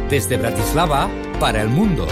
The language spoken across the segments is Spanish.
Desde Bratislava para el mundo.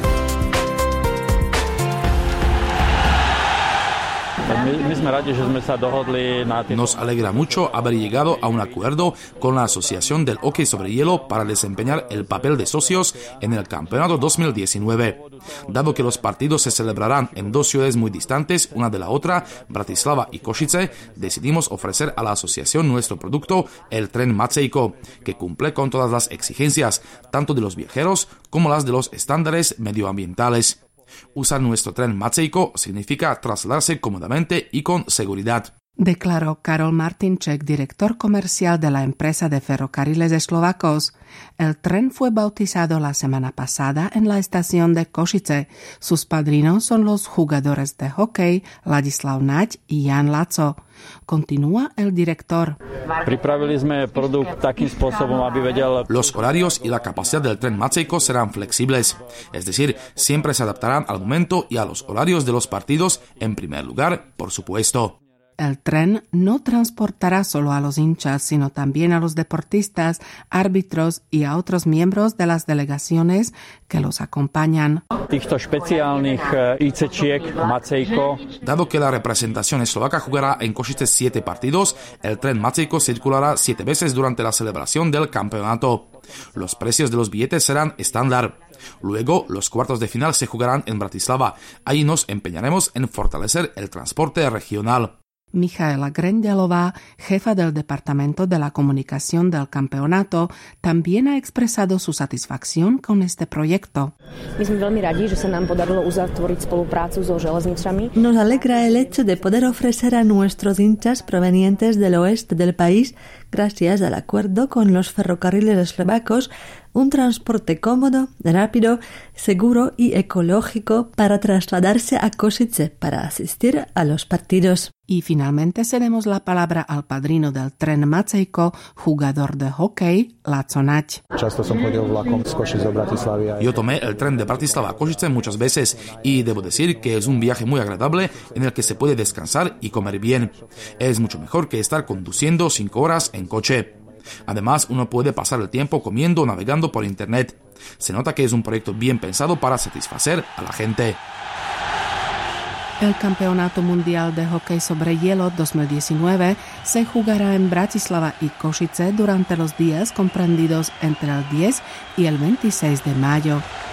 Nos alegra mucho haber llegado a un acuerdo con la Asociación del Hockey sobre Hielo para desempeñar el papel de socios en el campeonato 2019. Dado que los partidos se celebrarán en dos ciudades muy distantes una de la otra, Bratislava y Košice, decidimos ofrecer a la asociación nuestro producto, el tren Macejko, que cumple con todas las exigencias, tanto de los viajeros como las de los estándares medioambientales. Usar nuestro tren Macejko significa trasladarse cómodamente y con seguridad. Declaró Karol Martinček, director comercial de la empresa de ferrocarriles eslovacos. El tren fue bautizado la semana pasada en la estación de Košice. Sus padrinos son los jugadores de hockey Ladislav Nať y Jan Laco. Continúa el director. Los horarios y la capacidad del tren Macejko serán flexibles, es decir, siempre se adaptarán al momento y a los horarios de los partidos, en primer lugar, por supuesto. El tren no transportará solo a los hinchas, sino también a los deportistas, árbitros y a otros miembros de las delegaciones que los acompañan. Dado que la representación eslovaca jugará en Košice 7 partidos, el tren Macejko circulará 7 veces durante la celebración del campeonato. Los precios de los billetes serán estándar. Luego, los cuartos de final se jugarán en Bratislava. Ahí nos empeñaremos en fortalecer el transporte regional. Michaela Grendelová, jefa del Departamento de la Comunicación del campeonato, también ha expresado su satisfacción con este proyecto. Nos alegra el hecho de poder ofrecer a nuestros hinchas provenientes del oeste del país, gracias al acuerdo con los ferrocarriles eslovacos, un transporte cómodo, rápido, seguro y ecológico para trasladarse a Košice para asistir a los partidos. Y finalmente cedemos la palabra al padrino del tren Macejko, jugador de hockey, Laco Nať. Yo tomé el tren de Bratislava a Košice muchas veces y debo decir que es un viaje muy agradable en el que se puede descansar y comer bien. Es mucho mejor que estar conduciendo 5 horas en coche. Además, uno puede pasar el tiempo comiendo o navegando por internet. Se nota que es un proyecto bien pensado para satisfacer a la gente. El Campeonato Mundial de Hockey sobre Hielo 2019 se jugará en Bratislava y Košice durante los días comprendidos entre el 10 y el 26 de mayo.